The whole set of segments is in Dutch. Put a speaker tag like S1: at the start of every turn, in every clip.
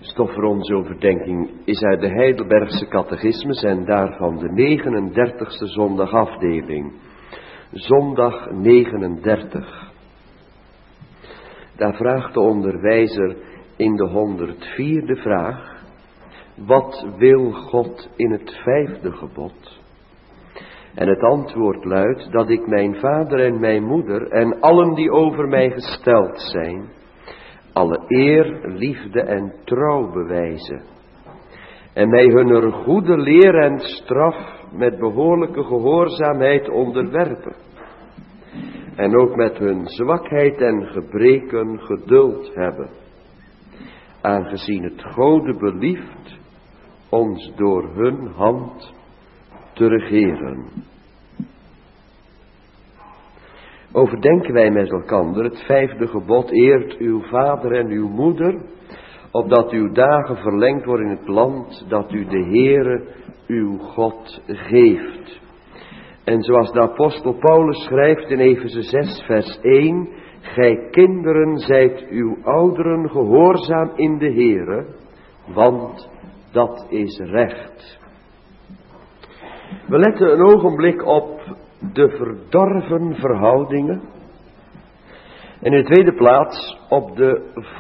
S1: Stof voor onze overdenking is uit de Heidelbergse Catechismus en daarvan de 39e zondagafdeling. Zondag 39. Daar vraagt de onderwijzer in de 104e vraag: wat wil God in het 5e gebod? En het antwoord luidt dat ik mijn vader en mijn moeder en allen die over mij gesteld zijn, alle eer, liefde en trouw bewijzen. En mij hunner goede leer en straf met behoorlijke gehoorzaamheid onderwerpen. En ook met hun zwakheid en gebreken geduld hebben. Aangezien het Gode belieft ons door hun hand te regeren. Overdenken wij met elkander het 5e gebod: eert uw vader en uw moeder, opdat uw dagen verlengd worden in het land dat u de Heere uw God geeft. En zoals de apostel Paulus schrijft in Efeze 6 vers 1: gij kinderen zijt uw ouderen gehoorzaam in de Heere, want dat is recht. We letten een ogenblik op de verdorven verhoudingen. En in de tweede plaats op de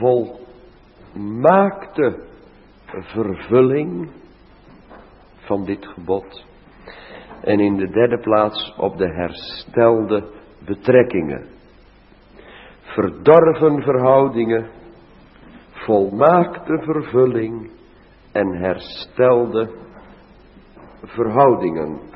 S1: volmaakte vervulling van dit gebod. En in de derde plaats op de herstelde betrekkingen. Verdorven verhoudingen, volmaakte vervulling en herstelde verhoudingen.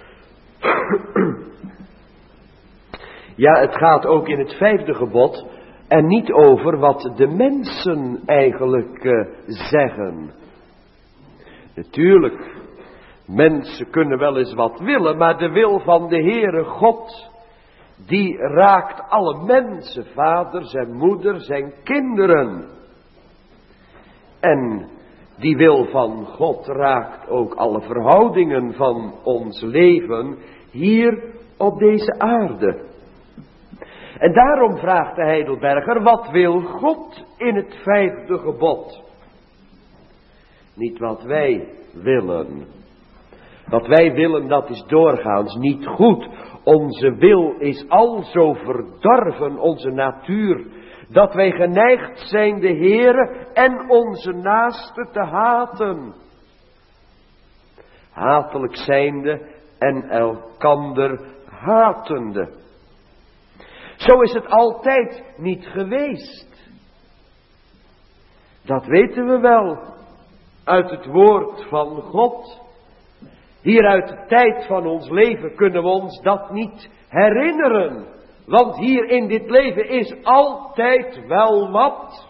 S1: Ja, het gaat ook in het 5e gebod en niet over wat de mensen eigenlijk zeggen. Natuurlijk, mensen kunnen wel eens wat willen, maar de wil van de Heere God, die raakt alle mensen, vaders en moeders en kinderen. En die wil van God raakt ook alle verhoudingen van ons leven hier op deze aarde. En daarom vraagt de Heidelberger: wat wil God in het 5e gebod? Niet wat wij willen. Wat wij willen, dat is doorgaans niet goed. Onze wil is al zo verdorven, onze natuur, dat wij geneigd zijn de Heere en onze naaste te haten. Hatelijk zijnde en elkander hatende. Zo is het altijd niet geweest. Dat weten we wel uit het woord van God. Hier uit de tijd van ons leven kunnen we ons dat niet herinneren. Want hier in dit leven is altijd wel wat.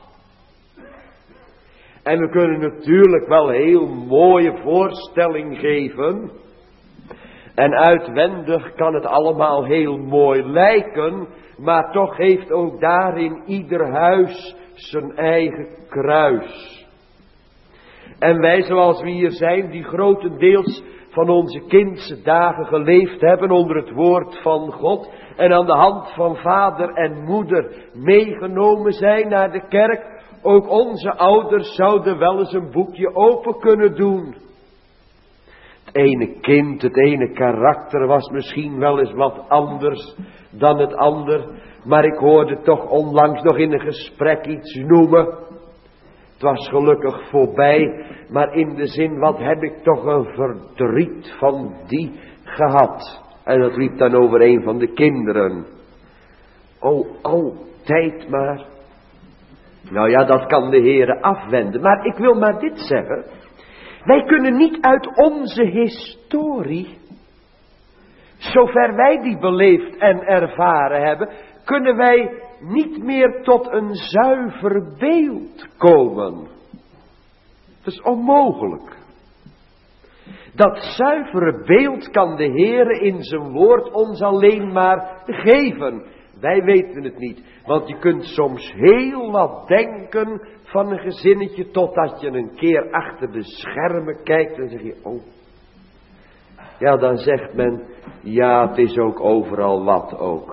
S1: En we kunnen natuurlijk wel heel mooie voorstelling geven. En uitwendig kan het allemaal heel mooi lijken. Maar toch heeft ook daarin ieder huis zijn eigen kruis. En wij zoals we hier zijn, die grotendeels van onze kindse dagen geleefd hebben onder het woord van God. En aan de hand van vader en moeder meegenomen zijn naar de kerk. Ook onze ouders zouden wel eens een boekje open kunnen doen. Het ene kind, het ene karakter was misschien wel eens wat anders dan het ander. Maar ik hoorde toch onlangs nog in een gesprek iets noemen. Het was gelukkig voorbij, maar in de zin, wat heb ik toch een verdriet van die gehad. En dat liep dan over een van de kinderen. Oh, altijd maar. Nou ja, dat kan de Heere afwenden. Maar ik wil maar dit zeggen. Wij kunnen niet uit onze historie, zover wij die beleefd en ervaren hebben, kunnen wij niet meer tot een zuiver beeld komen. Dat is onmogelijk. Dat zuivere beeld kan de Heere in zijn woord ons alleen maar geven. Wij weten het niet, want je kunt soms heel wat denken van een gezinnetje, totdat je een keer achter de schermen kijkt en zeg je, oh. Ja, dan zegt men, ja, het is ook overal wat ook.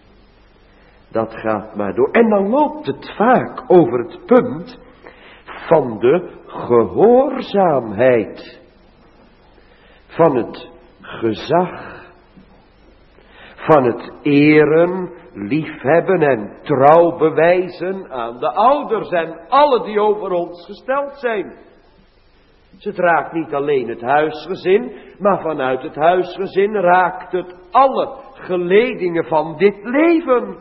S1: Dat gaat maar door. En dan loopt het vaak over het punt van de gehoorzaamheid, van het gezag, van het eren, liefhebben en trouw bewijzen aan de ouders en alle die over ons gesteld zijn. Het raakt niet alleen het huisgezin, maar vanuit het huisgezin raakt het alle geledingen van dit leven.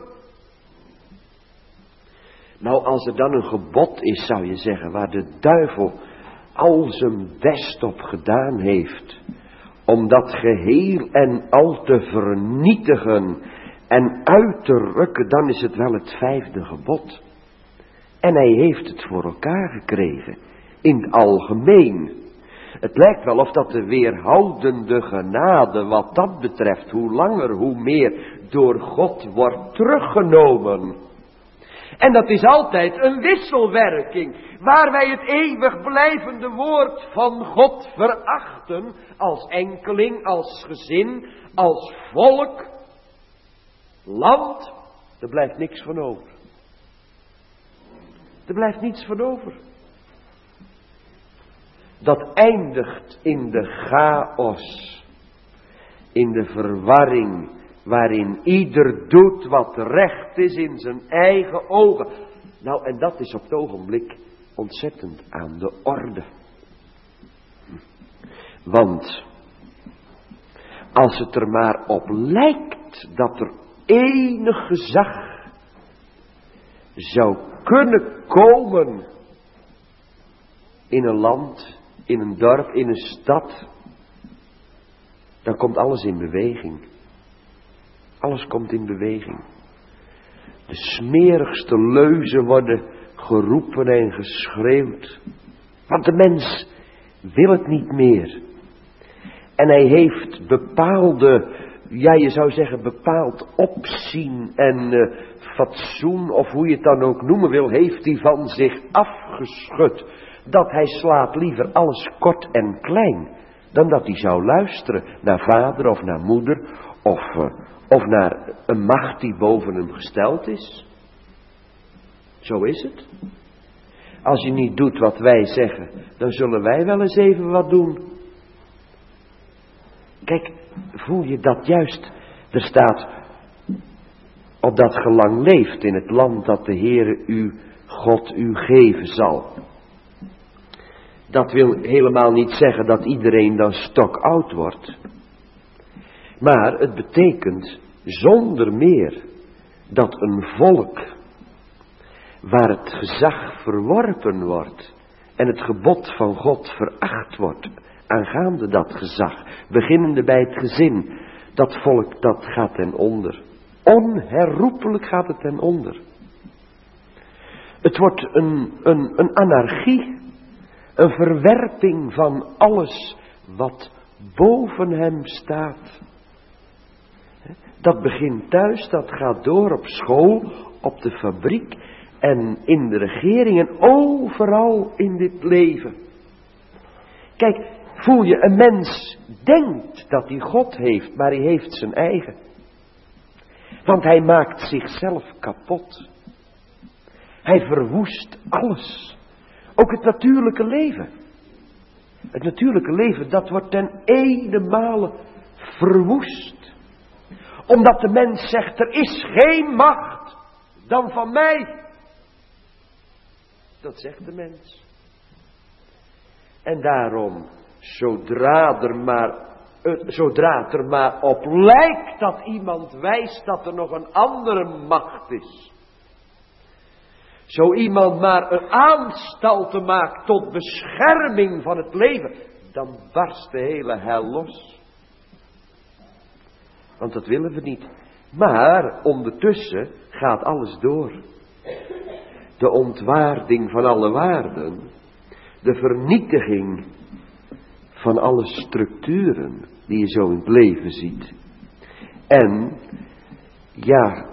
S1: Nou, als er dan een gebod is, zou je zeggen, waar de duivel al zijn best op gedaan heeft, om dat geheel en al te vernietigen en uit te rukken, dan is het wel het 5e gebod. En hij heeft het voor elkaar gekregen, in het algemeen. Het lijkt wel of dat de weerhoudende genade wat dat betreft, hoe langer hoe meer door God wordt teruggenomen. En dat is altijd een wisselwerking, waar wij het eeuwig blijvende woord van God verachten, als enkeling, als gezin, als volk, land, er blijft niks van over. Er blijft niets van over. Dat eindigt in de chaos, in de verwarring, waarin ieder doet wat recht is in zijn eigen ogen. Nou, en dat is op het ogenblik ontzettend aan de orde. Want als het er maar op lijkt dat er enig gezag zou kunnen komen in een land, in een dorp, in een stad, dan komt alles in beweging. Alles komt in beweging. De smerigste leuzen worden geroepen en geschreeuwd. Want de mens wil het niet meer. En hij heeft bepaalde, ja je zou zeggen bepaald opzien en fatsoen, of hoe je het dan ook noemen wil, heeft hij van zich afgeschud. Dat hij slaat liever alles kort en klein, dan dat hij zou luisteren naar vader of naar moeder, of naar een macht die boven hem gesteld is. Zo is het. Als je niet doet wat wij zeggen, dan zullen wij wel eens even wat doen. Kijk, voel je dat juist? Er staat, opdat ge lang leeft in het land dat de Heere uw God u geven zal. Dat wil helemaal niet zeggen dat iedereen dan stokoud wordt. Maar het betekent zonder meer dat een volk waar het gezag verworpen wordt en het gebod van God veracht wordt aangaande dat gezag, beginnende bij het gezin, dat volk dat gaat ten onder. Onherroepelijk gaat het ten onder. Het wordt een anarchie, een verwerping van alles wat boven hem staat. Dat begint thuis, dat gaat door op school, op de fabriek en in de regering en overal in dit leven. Kijk, voel je, een mens denkt dat hij God heeft, maar hij heeft zijn eigen. Want hij maakt zichzelf kapot. Hij verwoest alles. Ook het natuurlijke leven. Het natuurlijke leven, dat wordt ten ene verwoest. Omdat de mens zegt, er is geen macht dan van mij. Dat zegt de mens. En daarom, zodra het er maar op lijkt dat iemand wijst dat er nog een andere macht is. Zo iemand maar een aanstalte maakt tot bescherming van het leven, dan barst de hele hel los. Want dat willen we niet. Maar ondertussen gaat alles door. De ontwaarding van alle waarden. De vernietiging van alle structuren die je zo in het leven ziet. En ja,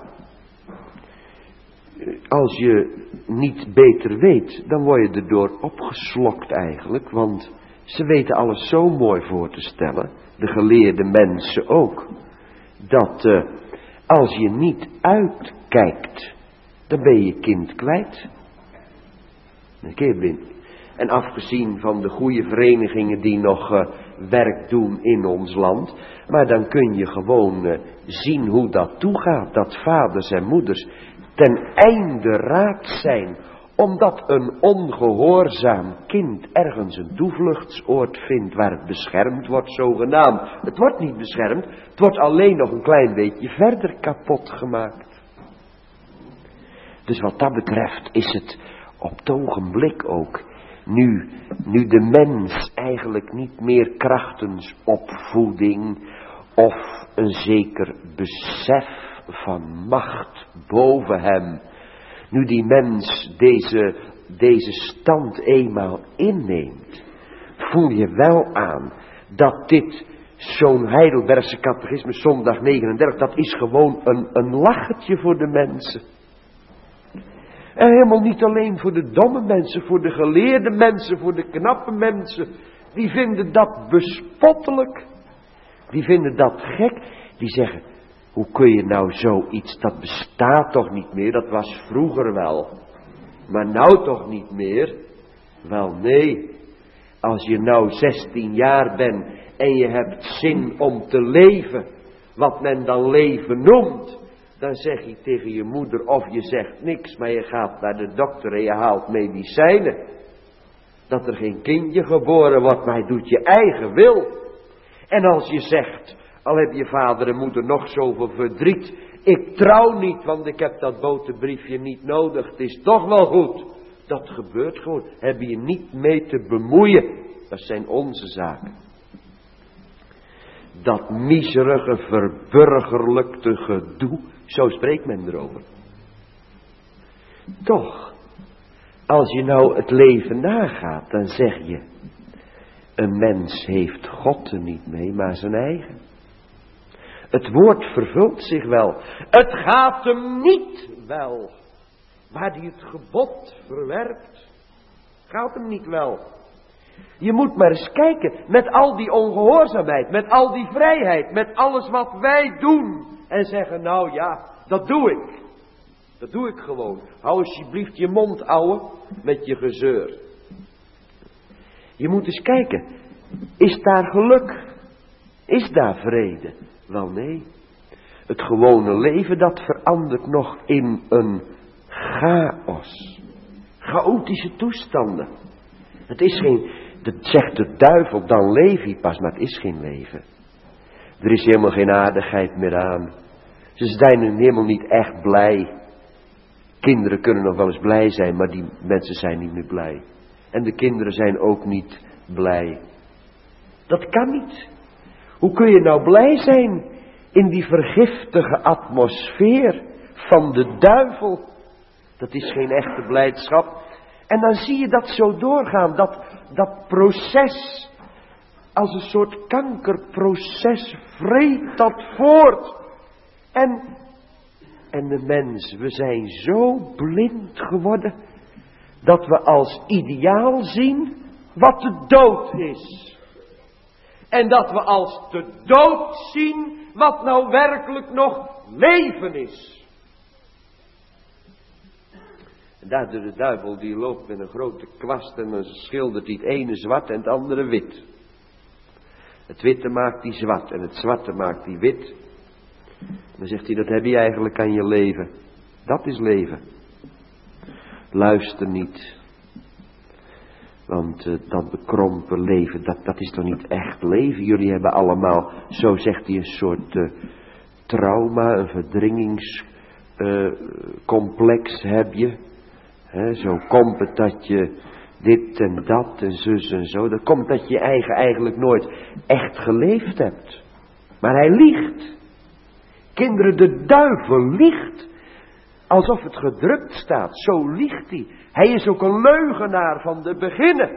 S1: als je niet beter weet, dan word je erdoor opgeslokt eigenlijk. Want ze weten alles zo mooi voor te stellen, de geleerde mensen ook. Dat als je niet uitkijkt, dan ben je kind kwijt. Dan ken je blind. En afgezien van de goede verenigingen die nog werk doen in ons land. Maar dan kun je gewoon zien hoe dat toegaat. Dat vaders en moeders ten einde raad zijn. Omdat een ongehoorzaam kind ergens een toevluchtsoord vindt waar het beschermd wordt zogenaamd. Het wordt niet beschermd, het wordt alleen nog een klein beetje verder kapot gemaakt. Dus wat dat betreft is het op het ogenblik ook, nu de mens eigenlijk niet meer krachtens opvoeding of een zeker besef van macht boven hem, nu die mens deze stand eenmaal inneemt, voel je wel aan dat dit zo'n Heidelbergse catechisme zondag 39, dat is gewoon een lachertje voor de mensen. En helemaal niet alleen voor de domme mensen, voor de geleerde mensen, voor de knappe mensen. Die vinden dat bespottelijk. Die vinden dat gek. Die zeggen, hoe kun je nou zoiets, dat bestaat toch niet meer, dat was vroeger wel. Maar nou toch niet meer? Wel nee, als je nou 16 jaar bent en je hebt zin om te leven, wat men dan leven noemt. Dan zeg je tegen je moeder of je zegt niks, maar je gaat naar de dokter en je haalt medicijnen. Dat er geen kindje geboren wordt, maar je doet je eigen wil. En als je zegt, al heb je vader en moeder nog zoveel verdriet, ik trouw niet, want ik heb dat boterbriefje niet nodig, het is toch wel goed. Dat gebeurt gewoon, heb je niet mee te bemoeien, dat zijn onze zaken. Dat miserige, verburgerlijkte gedoe, zo spreekt men erover. Toch, als je nou het leven nagaat, dan zeg je, een mens heeft God er niet mee, maar zijn eigen. Het woord vervult zich wel. Het gaat hem niet wel, waar hij het gebod verwerpt. Gaat hem niet wel. Je moet maar eens kijken, met al die ongehoorzaamheid, met al die vrijheid, met alles wat wij doen. En zeggen, nou ja, dat doe ik. Dat doe ik gewoon. Hou alsjeblieft je mond, ouwe, met je gezeur. Je moet eens kijken, is daar geluk? Is daar vrede? Wel nee. Het gewone leven dat verandert nog in een chaos. Chaotische toestanden. Het is geen, dat zegt de duivel, dan leef je pas, maar het is geen leven. Er is helemaal geen aardigheid meer aan. Ze zijn helemaal niet echt blij. Kinderen kunnen nog wel eens blij zijn, maar die mensen zijn niet meer blij. En de kinderen zijn ook niet blij. Dat kan niet. Hoe kun je nou blij zijn in die vergiftige atmosfeer van de duivel? Dat is geen echte blijdschap. En dan zie je dat zo doorgaan, dat proces, als een soort kankerproces, vreet dat voort. En de mens, we zijn zo blind geworden, dat we als ideaal zien wat de dood is. En dat we als de dood zien wat nou werkelijk nog leven is. En daar de duivel die loopt met een grote kwast en dan schildert hij het ene zwart en het andere wit. Het witte maakt hij zwart en het zwarte maakt hij wit. Dan zegt hij, dat heb je eigenlijk aan je leven. Dat is leven. Luister niet. Want dat bekrompen leven, dat is toch niet echt leven. Jullie hebben allemaal, zo zegt hij, een soort trauma, een verdringingscomplex heb je. Zo komt het dat je dit en dat en zus en zo. Dat komt dat je eigenlijk nooit echt geleefd hebt. Maar hij liegt. Kinderen, de duivel liegt. Alsof het gedrukt staat. Zo liegt hij. Hij is ook een leugenaar van de beginnen.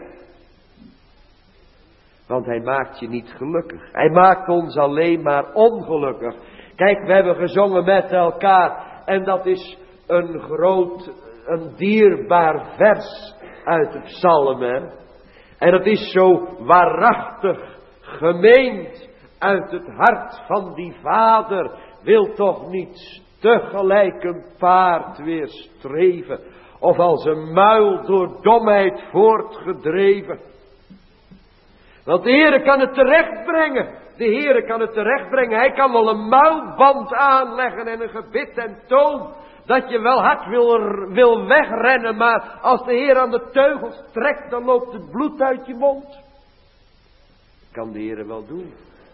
S1: Want hij maakt je niet gelukkig. Hij maakt ons alleen maar ongelukkig. Kijk, we hebben gezongen met elkaar. En dat is een dierbaar vers uit het psalm. Hè? En dat is zo waarachtig gemeend uit het hart van die vader. Wil toch niet tegelijk een paard weer streven of als een muil door domheid voortgedreven. Want de Heere kan het terechtbrengen. De Heere kan het terechtbrengen. Hij kan wel een muilband aanleggen en een gebit en toom. Dat je wel hard wil wegrennen. Maar als de Heer aan de teugels trekt, dan loopt het bloed uit je mond. Kan de Heere wel doen.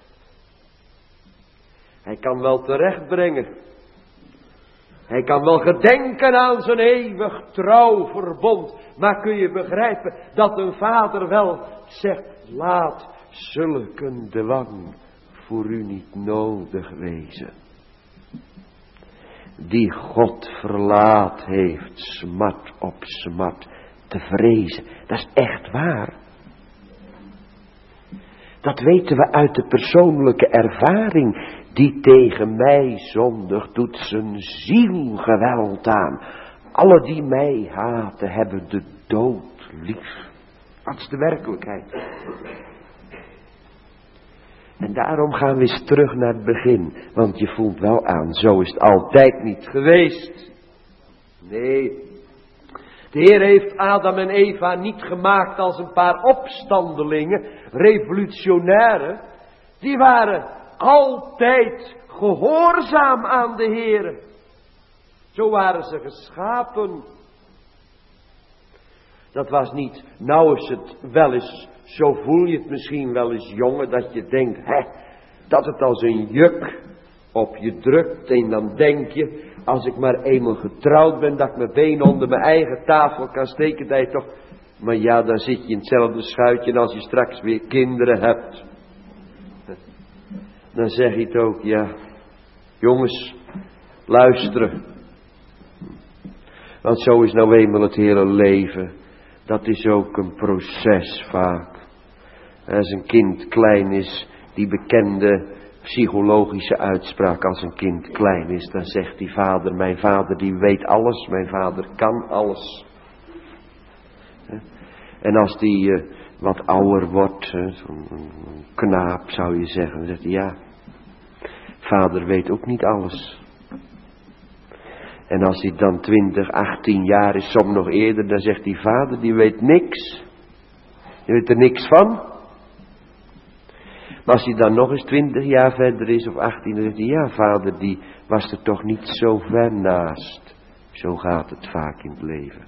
S1: Hij kan wel terechtbrengen. Hij kan wel gedenken aan zijn eeuwig trouw verbond. Maar kun je begrijpen dat een vader wel zegt, laat zulke dwang voor u niet nodig wezen. Die God verlaat heeft smart op smart te vrezen. Dat is echt waar. Dat weten we uit de persoonlijke ervaring. Die tegen mij zondigt, doet zijn ziel geweld aan. Alle die mij haten, hebben de dood lief. Dat is de werkelijkheid. En daarom gaan we eens terug naar het begin. Want je voelt wel aan, zo is het altijd niet geweest. Nee. De Heer heeft Adam en Eva niet gemaakt als een paar opstandelingen, revolutionairen. Die waren altijd gehoorzaam aan de Heer. Zo waren ze geschapen. Dat was niet, nou is het wel eens, zo voel je het misschien wel eens jongen, dat je denkt, dat het als een juk op je drukt. En dan denk je, als ik maar eenmaal getrouwd ben, dat ik mijn been onder mijn eigen tafel kan steken, dat je toch. Maar ja, dan zit je in hetzelfde schuitje en als je straks weer kinderen hebt. Dan zeg je het ook, ja, jongens, luisteren. Want zo is nou eenmaal het hele leven. Dat is ook een proces vaak. Als een kind klein is, die bekende psychologische uitspraak, als een kind klein is, dan zegt die vader, mijn vader die weet alles, mijn vader kan alles. En als die wat ouder wordt, zo'n knaap zou je zeggen, dan zegt hij, ja, vader weet ook niet alles. En als hij dan 20, 18 jaar is, soms nog eerder, dan zegt die vader, die weet niks. Die weet er niks van. Maar als hij dan nog eens 20 jaar verder is, of 18, dan zegt hij, ja, vader, die was er toch niet zo ver naast. Zo gaat het vaak in het leven.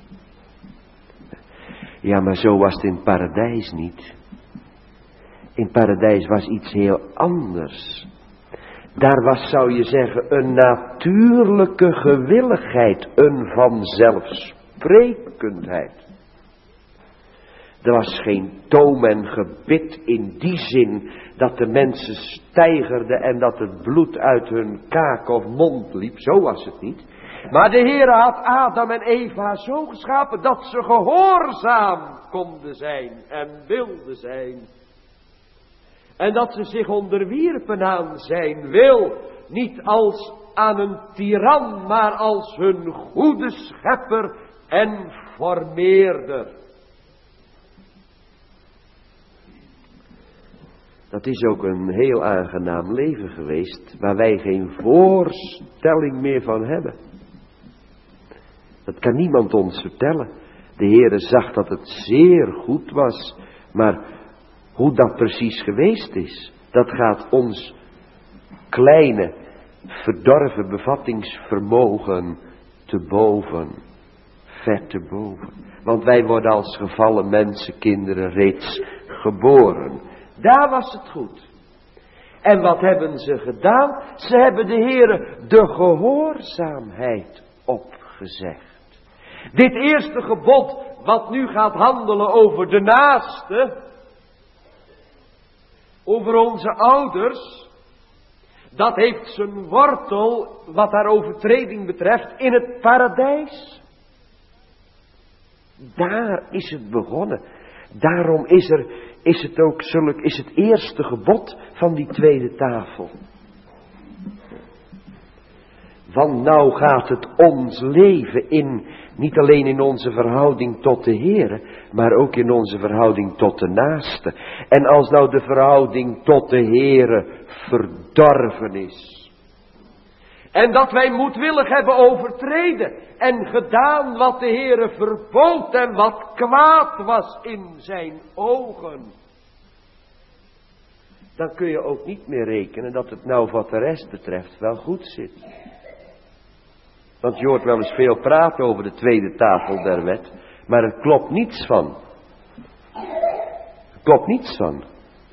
S1: Ja, maar zo was het in het paradijs niet. In het paradijs was iets heel anders. Daar was, zou je zeggen, een natuurlijke gewilligheid, een vanzelfsprekendheid. Er was geen toom en gebit in die zin dat de mensen steigerden en dat het bloed uit hun kaak of mond liep. Zo was het niet. Maar de Heere had Adam en Eva zo geschapen dat ze gehoorzaam konden zijn en wilden zijn. En dat ze zich onderwierpen aan zijn wil, niet als aan een tiran, maar als hun goede schepper en formeerder. Dat is ook een heel aangenaam leven geweest, waar wij geen voorstelling meer van hebben. Dat kan niemand ons vertellen. De Heere zag dat het zeer goed was, maar hoe dat precies geweest is, dat gaat ons kleine, verdorven bevattingsvermogen te boven, ver te boven. Want wij worden als gevallen mensenkinderen reeds geboren. Daar was het goed. En wat hebben ze gedaan? Ze hebben de Heere de gehoorzaamheid opgezegd. Dit eerste gebod, wat nu gaat handelen over de naaste, over onze ouders, dat heeft zijn wortel, wat haar overtreding betreft, in het paradijs. Daar is het begonnen. Daarom is het ook is het eerste gebod van die tweede tafel. Want nou gaat het ons leven in, niet alleen in onze verhouding tot de Heere, maar ook in onze verhouding tot de naaste. En als nou de verhouding tot de Heere verdorven is, En dat wij moedwillig hebben overtreden en gedaan wat de Heere verbood en wat kwaad was in zijn ogen. Dan kun je ook niet meer rekenen dat het nou wat de rest betreft wel goed zit. Want je hoort wel eens veel praten over de tweede tafel der wet, maar er klopt niets van. Er klopt niets van.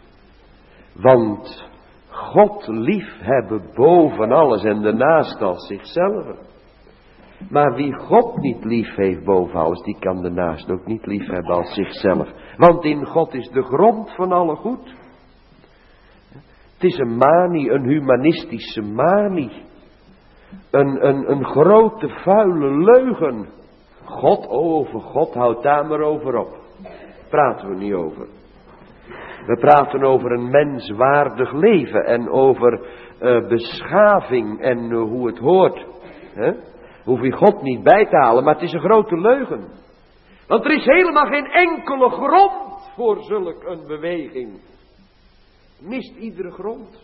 S1: Want God liefhebben boven alles en de naast als zichzelf. Maar wie God niet lief heeft boven alles, die kan de naast ook niet liefhebben als zichzelf. Want in God is de grond van alle goed. Het is een manie, een humanistische manie. Een grote vuile leugen. God, over God, houd daar maar over op. Praten we niet over. We praten over een menswaardig leven en over beschaving en hoe het hoort. Hoef je God niet bij te halen, maar het is een grote leugen. Want er is helemaal geen enkele grond voor zulk een beweging. Mist iedere grond.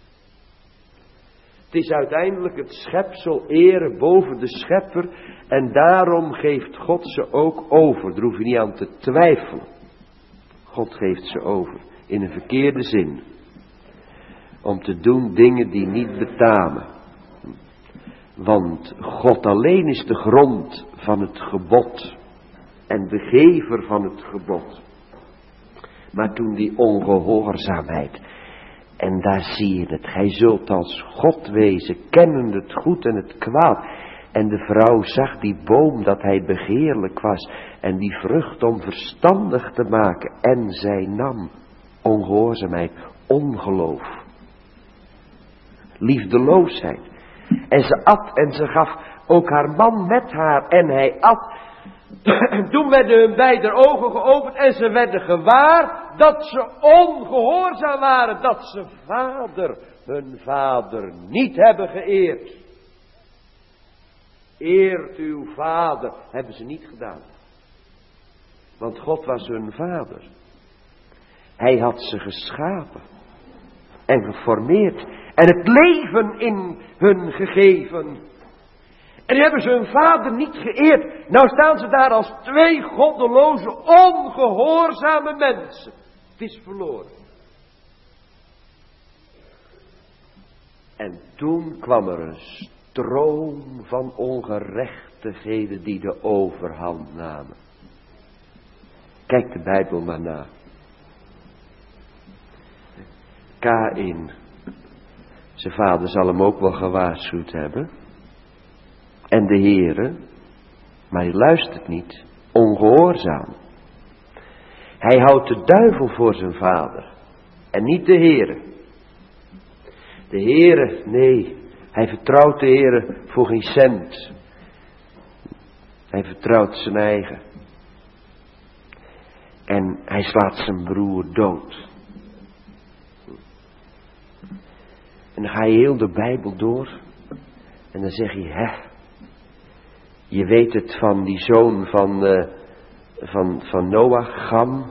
S1: Het is uiteindelijk het schepsel eren boven de schepper en daarom geeft God ze ook over. Daar hoef je niet aan te twijfelen. God geeft ze over. In een verkeerde zin. Om te doen dingen die niet betamen. Want God alleen is de grond van het gebod. En de gever van het gebod. Maar toen die ongehoorzaamheid. En daar zie je het. Gij zult als God wezen. Kennende het goed en het kwaad. En de vrouw zag die boom dat hij begeerlijk was. En die vrucht om verstandig te maken. En zij nam ongehoorzaamheid, ongeloof, liefdeloosheid. En ze at en ze gaf ook haar man met haar en hij at. En toen werden hun beide ogen geopend en ze werden gewaar dat ze ongehoorzaam waren. Dat ze hun vader niet hebben geëerd. Eert uw vader, hebben ze niet gedaan. Want God was hun vader. Hij had ze geschapen en geformeerd en het leven in hun gegeven. En die hebben ze hun vader niet geëerd. Nou staan ze daar als twee goddeloze, ongehoorzame mensen. Het is verloren. En toen kwam er een stroom van ongerechtigheden die de overhand namen. Kijk de Bijbel maar na. Kaïn. Zijn vader zal hem ook wel gewaarschuwd hebben. En de Heere. Maar hij luistert niet. Ongehoorzaam. Hij houdt de duivel voor zijn vader. En niet de Heere. De Heere, nee. Hij vertrouwt de Heere voor geen cent. Hij vertrouwt zijn eigen. En hij slaat zijn broer dood. En dan ga je heel de Bijbel door. En dan zeg je, je weet het van die zoon van Noach, Gam.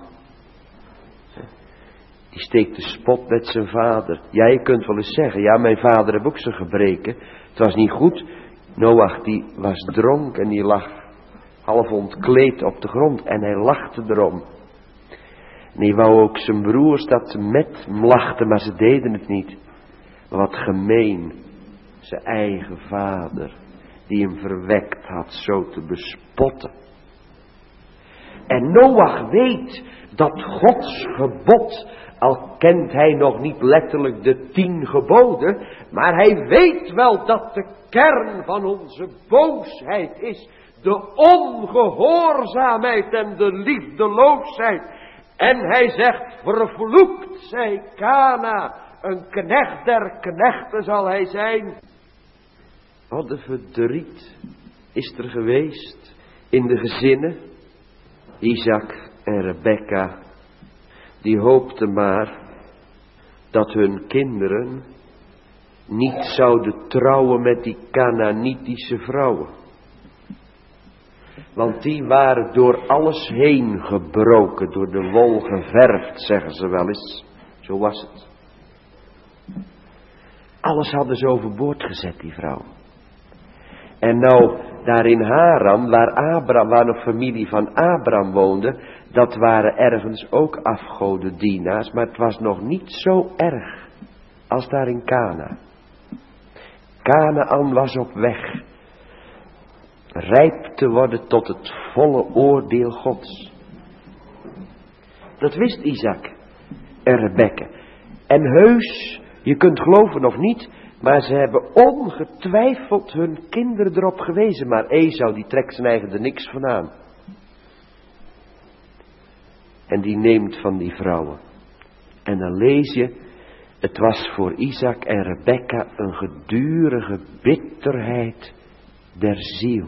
S1: Die steekt de spot met zijn vader. Ja, je kunt wel eens zeggen, ja, mijn vader heeft ook zijn gebreken. Het was niet goed. Noach die was dronk en die lag half ontkleed op de grond. En hij lachte erom. En hij wou ook zijn broers dat ze met hem lachten, maar ze deden het niet. Maar wat gemeen, zijn eigen vader, die hem verwekt had, zo te bespotten. En Noach weet dat Gods gebod, al kent hij nog niet letterlijk de 10 geboden, maar hij weet wel dat de kern van onze boosheid is de ongehoorzaamheid en de liefdeloosheid. En hij zegt, vervloekt zij Kana, een knecht der knechten zal hij zijn. Wat een verdriet is er geweest in de gezinnen. Isaac en Rebekka, die hoopten maar dat hun kinderen niet zouden trouwen met die Kanaanitische vrouwen. Want die waren door alles heen gebroken, door de wol geverfd, zeggen ze wel eens. Zo was het. Alles hadden ze overboord gezet, die vrouw. En nou, daar in Haran, waar nog familie van Abraham woonde, dat waren ergens ook afgodendienaars, maar het was nog niet zo erg als daar in Kana. Kanaan was op weg rijp te worden tot het volle oordeel Gods. Dat wist Isaac en Rebekka. En heus, je kunt geloven of niet, maar ze hebben ongetwijfeld hun kinderen erop gewezen. Maar Esau, die trekt zijn eigen er niks van aan. En die neemt van die vrouwen. En dan lees je, het was voor Isaac en Rebekka een gedurige bitterheid der ziel.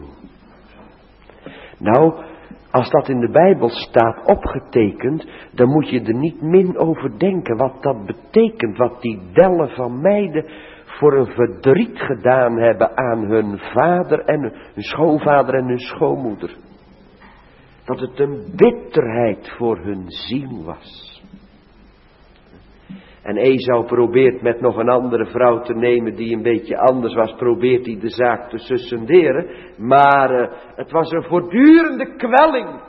S1: Nou, als dat in de Bijbel staat opgetekend, dan moet je er niet min over denken wat dat betekent. Wat die dellen van meiden voor een verdriet gedaan hebben aan hun vader en hun schoonvader en hun schoonmoeder. Dat het een bitterheid voor hun ziel was. En Esau probeert met nog een andere vrouw te nemen die een beetje anders was, probeert hij de zaak te suspenderen. Maar het was een voortdurende kwelling.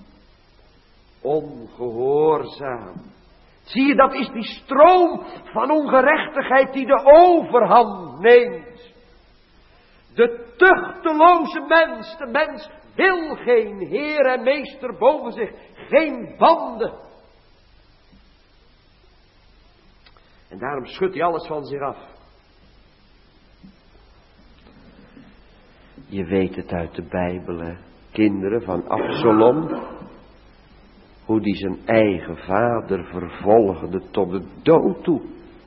S1: Ongehoorzaam. Zie je, dat is die stroom van ongerechtigheid die de overhand neemt. De tuchteloze mens, de mens wil geen heer en meester boven zich, geen banden. En daarom schudt hij alles van zich af. Je weet het uit de Bijbel, hè? Kinderen van Absalom. Hoe die zijn eigen vader vervolgde tot de dood toe.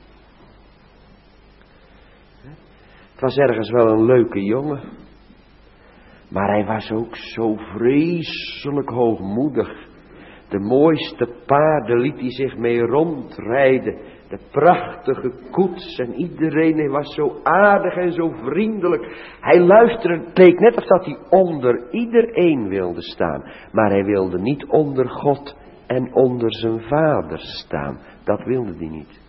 S1: Het was ergens wel een leuke jongen. Maar hij was ook zo vreselijk hoogmoedig. De mooiste paarden liet hij zich mee rondrijden. De prachtige koets en iedereen, hij was zo aardig en zo vriendelijk. Hij luisterde, het leek net of dat hij onder iedereen wilde staan. Maar hij wilde niet onder God en onder zijn vader staan. Dat wilde hij niet.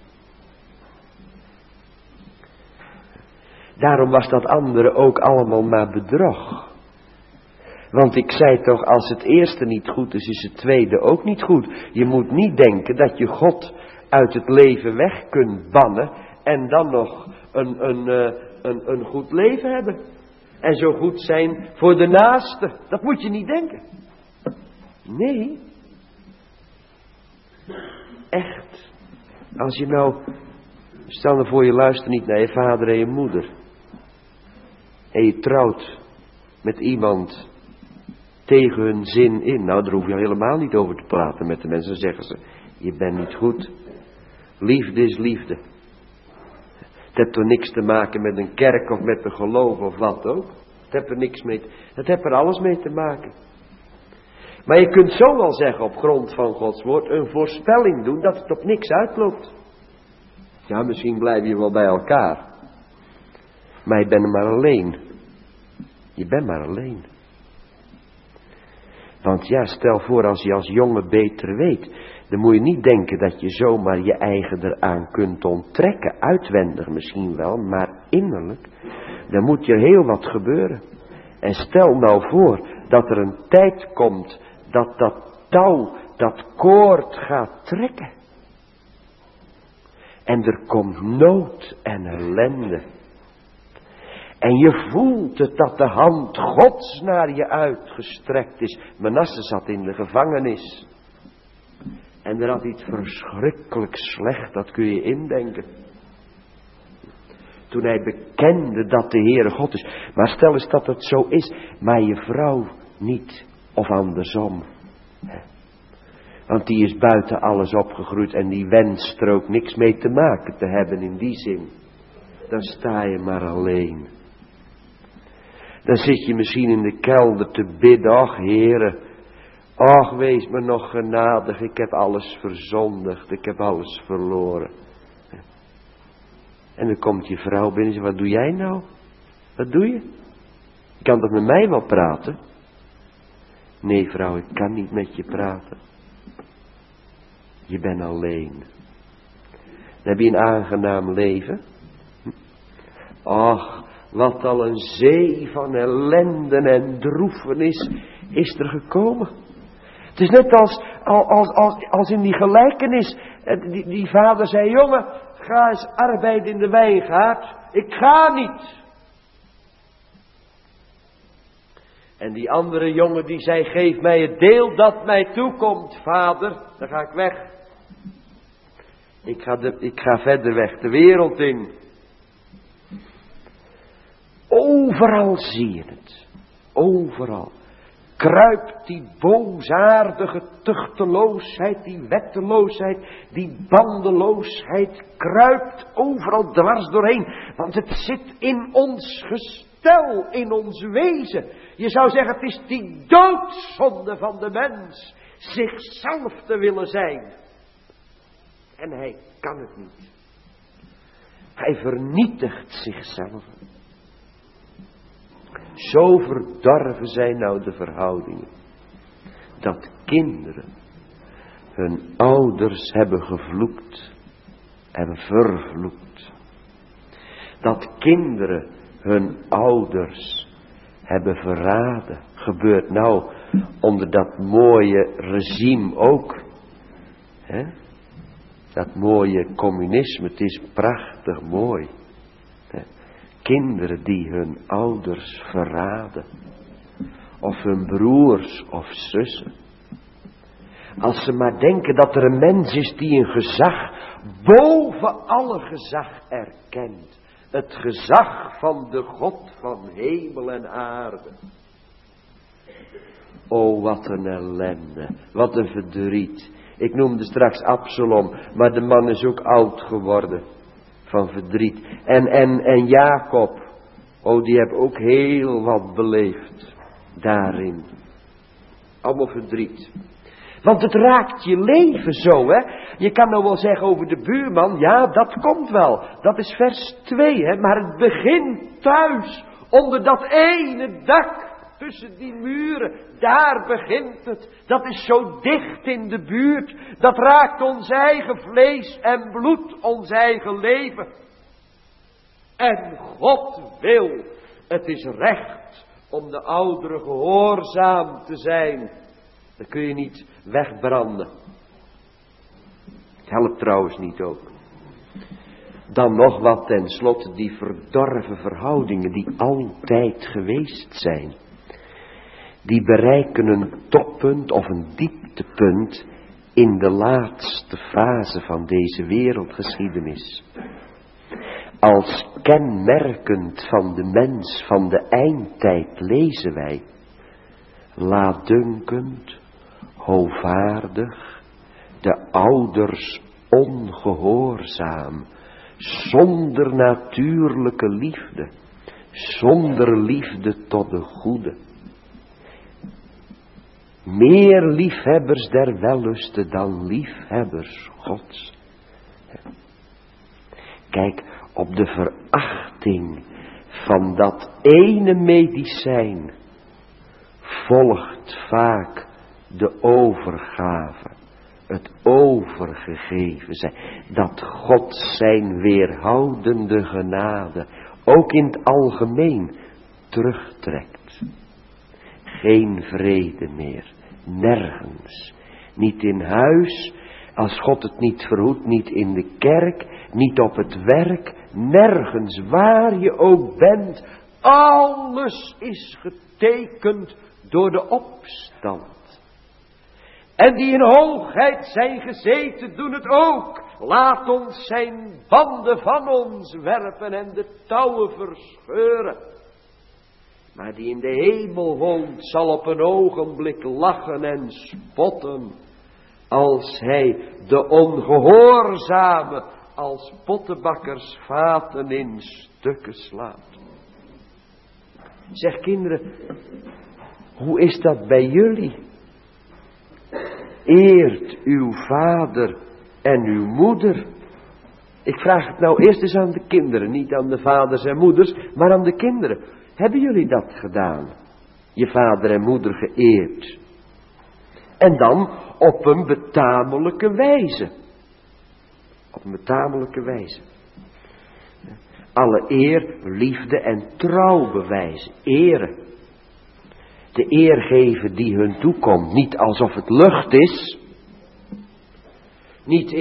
S1: Daarom was dat andere ook allemaal maar bedrog. Want ik zei toch, als het eerste niet goed is, is het tweede ook niet goed. Je moet niet denken dat je God uit het leven weg kunt bannen en dan nog een goed leven hebben. En zo goed zijn voor de naaste. Dat moet je niet denken. Nee. Echt. Als je nou, stel nou voor je luistert niet naar je vader en je moeder. En je trouwt met iemand tegen hun zin in. Nou, daar hoef je helemaal niet over te praten met de mensen. Dan zeggen ze, je bent niet goed. Liefde is liefde. Het heeft er niks te maken met een kerk of met een geloof of wat ook. Het heeft er niks mee. Het heeft er alles mee te maken. Maar je kunt zo wel zeggen op grond van Gods woord een voorspelling doen dat het op niks uitloopt. Ja, misschien blijf je wel bij elkaar. Maar je bent er maar alleen. Je bent maar alleen. Want ja, stel voor als je als jongen beter weet, dan moet je niet denken dat je zomaar je eigen eraan kunt onttrekken. Uitwendig misschien wel, maar innerlijk. Dan moet je heel wat gebeuren. En stel nou voor dat er een tijd komt dat dat touw, dat koord gaat trekken. En er komt nood en ellende. En je voelt het dat de hand Gods naar je uitgestrekt is. Manasse zat in de gevangenis. En er had iets verschrikkelijk slecht, dat kun je indenken. Toen hij bekende dat de Heere God is. Maar stel eens dat het zo is, maar je vrouw niet. Of andersom. Want die is buiten alles opgegroeid en die wenst er ook niks mee te maken te hebben in die zin. Dan sta je maar alleen. Dan zit je misschien in de kelder te bidden. Ach, Heere, ach, wees me nog genadig. Ik heb alles verzondigd. Ik heb alles verloren. En dan komt je vrouw binnen en zegt, wat doe jij nou? Wat doe je? Je kan toch met mij wel praten? Nee, vrouw, ik kan niet met je praten. Je bent alleen. Dan heb je een aangenaam leven. Ach, wat al een zee van ellende en droefenis is er gekomen. Het is net als in die gelijkenis. Die vader zei, jongen, ga eens arbeiden in de wijngaard. Ik ga niet. En die andere jongen die zei, geef mij het deel dat mij toekomt, vader. Dan ga ik weg. Ik ga verder weg, de wereld in. Overal zie je het. Overal. Kruipt die boosaardige tuchteloosheid, die wetteloosheid, die bandeloosheid, kruipt overal dwars doorheen. Want het zit in ons gestel, in ons wezen. Je zou zeggen, het is die doodzonde van de mens, zichzelf te willen zijn. En hij kan het niet. Hij vernietigt zichzelf. Zo verdorven zijn nou de verhoudingen, dat kinderen hun ouders hebben gevloekt en vervloekt. Dat kinderen hun ouders hebben verraden. Gebeurt nou onder dat mooie regime ook. Hè? Dat mooie communisme, het is prachtig mooi. Kinderen die hun ouders verraden. Of hun broers of zussen. Als ze maar denken dat er een mens is die een gezag boven alle gezag erkent. Het gezag van de God van hemel en aarde. O, wat een ellende. Wat een verdriet. Ik noemde straks Absalom, maar de man is ook oud geworden. Van verdriet. En Jacob. Oh, die heeft ook heel wat beleefd. Daarin. Allemaal verdriet. Want het raakt je leven zo, hè. Je kan nou wel zeggen over de buurman. Ja, dat komt wel. Dat is vers 2, hè. Maar het begint thuis. Onder dat ene dak. Tussen die muren, daar begint het. Dat is zo dicht in de buurt. Dat raakt ons eigen vlees en bloed, ons eigen leven. En God wil, het is recht om de ouderen gehoorzaam te zijn. Dat kun je niet wegbranden. Het helpt trouwens niet ook. Dan nog wat tenslotte, die verdorven verhoudingen die altijd geweest zijn. Die bereiken een toppunt of een dieptepunt in de laatste fase van deze wereldgeschiedenis. Als kenmerkend van de mens van de eindtijd lezen wij: laatdunkend, hoovaardig, de ouders ongehoorzaam, zonder natuurlijke liefde, zonder liefde tot de goede. Meer liefhebbers der wellusten dan liefhebbers Gods. Kijk, op de verachting van dat ene medicijn volgt vaak de overgave, het overgegeven zijn. Dat God zijn weerhoudende genade ook in het algemeen terugtrekt. Geen vrede meer. Nergens. Niet in huis. Als God het niet verhoedt. Niet in de kerk. Niet op het werk. Nergens. Waar je ook bent. Alles is getekend door de opstand. En die in hoogheid zijn gezeten doen het ook. Laat ons zijn banden van ons werpen en de touwen verscheuren. Maar die in de hemel woont, zal op een ogenblik lachen en spotten, als hij de ongehoorzame als pottenbakkers vaten in stukken slaat. Zeg kinderen, hoe is dat bij jullie? Eert uw vader en uw moeder? Ik vraag het nou eerst eens aan de kinderen, niet aan de vaders en moeders, maar aan de kinderen. Hebben jullie dat gedaan? Je vader en moeder geëerd. En dan op een betamelijke wijze. Op een betamelijke wijze. alle eer, liefde en trouw bewijzen. Eren. De eer geven die hun toekomt. Niet alsof het lucht is. Niet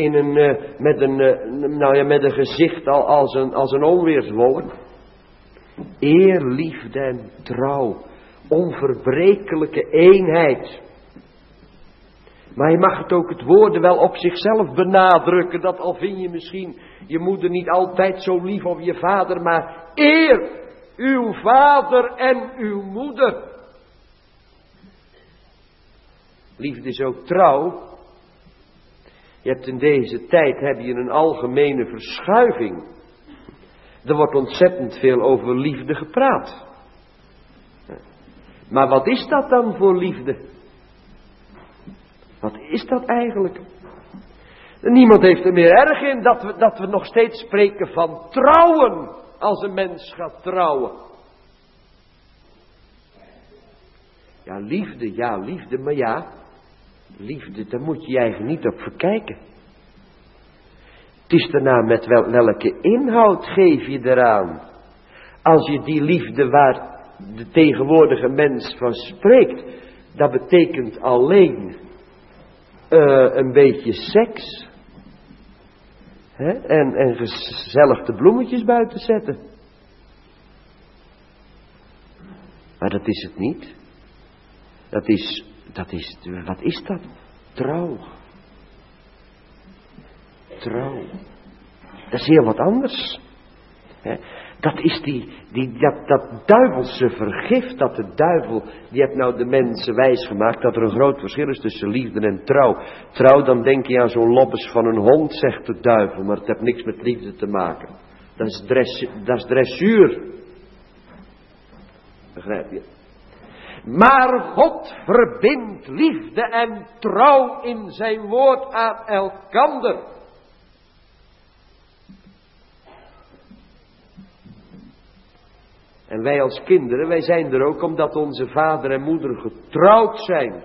S1: met een gezicht als een onweerswolk. Eer, liefde en trouw. Onverbrekelijke eenheid. Maar je mag het ook het woorden wel op zichzelf benadrukken. Dat al vind je misschien je moeder niet altijd zo lief of je vader. Maar eer uw vader en uw moeder. Liefde is ook trouw. Je hebt in deze tijd een algemene verschuiving. Er wordt ontzettend veel over liefde gepraat. Maar wat is dat dan voor liefde? Wat is dat eigenlijk? Niemand heeft er meer erg in dat we nog steeds spreken van trouwen. Als een mens gaat trouwen. Ja, liefde, maar ja. Liefde, daar moet je eigenlijk niet op verkijken. Het is daarna met welke inhoud geef je eraan. Als je die liefde waar de tegenwoordige mens van spreekt, dat betekent alleen een beetje seks. Hè? En gezellig de bloemetjes buiten zetten. Maar dat is het niet. Wat is dat? Trouw. Trouw. Dat is heel wat anders. Dat is dat duivelse vergif, dat de duivel, die heeft nou de mensen wijsgemaakt dat er een groot verschil is tussen liefde en trouw. Trouw, dan denk je aan zo'n lobbes van een hond, zegt de duivel, maar het heeft niks met liefde te maken. Dat is dressuur. Begrijp je? Maar God verbindt liefde en trouw in zijn woord aan elkander. En wij als kinderen, wij zijn er ook omdat onze vader en moeder getrouwd zijn.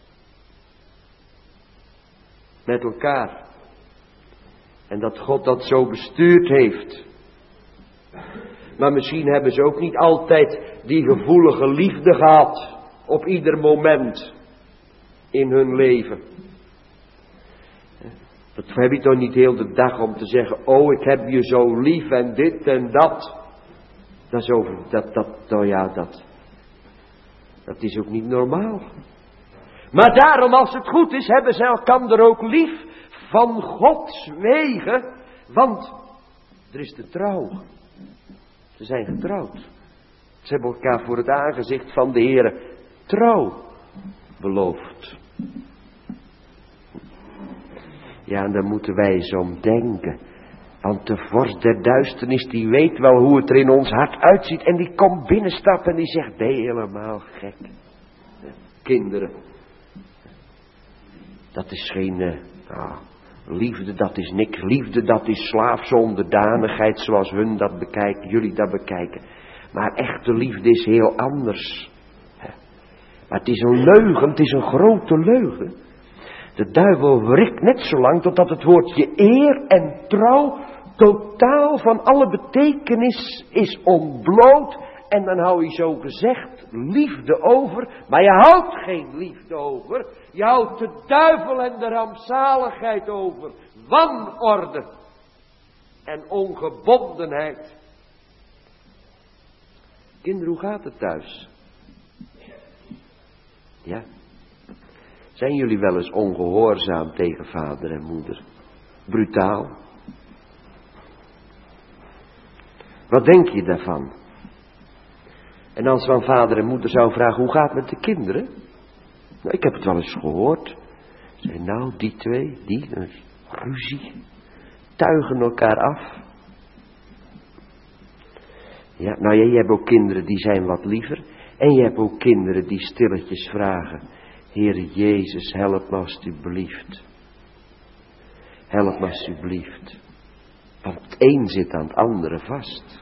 S1: Met elkaar. En dat God dat zo bestuurd heeft. Maar misschien hebben ze ook niet altijd die gevoelige liefde gehad. Op ieder moment. In hun leven. Dat heb je toch niet heel de dag om te zeggen. Oh, ik heb je zo lief en dit en dat. Dat is ook niet normaal. Maar daarom, als het goed is, hebben ze elkaar ook lief van Gods wegen. Want er is de trouw. Ze zijn getrouwd. Ze hebben elkaar voor het aangezicht van de Heere trouw beloofd. Ja, en daar moeten wij eens om denken. Want de vorst der duisternis, die weet wel hoe het er in ons hart uitziet. En die komt binnenstappen en die zegt, ben je helemaal gek. Kinderen. Dat is geen liefde, dat is niks. Liefde, dat is slaafse onderdanigheid zoals hun dat bekijken, jullie dat bekijken. Maar echte liefde is heel anders. Maar het is een leugen, het is een grote leugen. De duivel wrikt net zo lang totdat het woordje eer en trouw totaal van alle betekenis is ontbloot. En dan hou je zo gezegd liefde over. Maar je houdt geen liefde over. Je houdt de duivel en de rampzaligheid over. Wanorde en ongebondenheid. Kinderen, hoe gaat het thuis? Ja. Zijn jullie wel eens ongehoorzaam tegen vader en moeder? Brutaal? Wat denk je daarvan? En als van vader en moeder zou vragen, hoe gaat het met de kinderen? Nou, ik heb het wel eens gehoord. Zei, nou, die twee, ruzie. Tuigen elkaar af. Ja, nou ja, je hebt ook kinderen die zijn wat liever. En je hebt ook kinderen die stilletjes vragen. Heere Jezus, help me alstublieft. Help me alstublieft. Want het een zit aan het andere vast.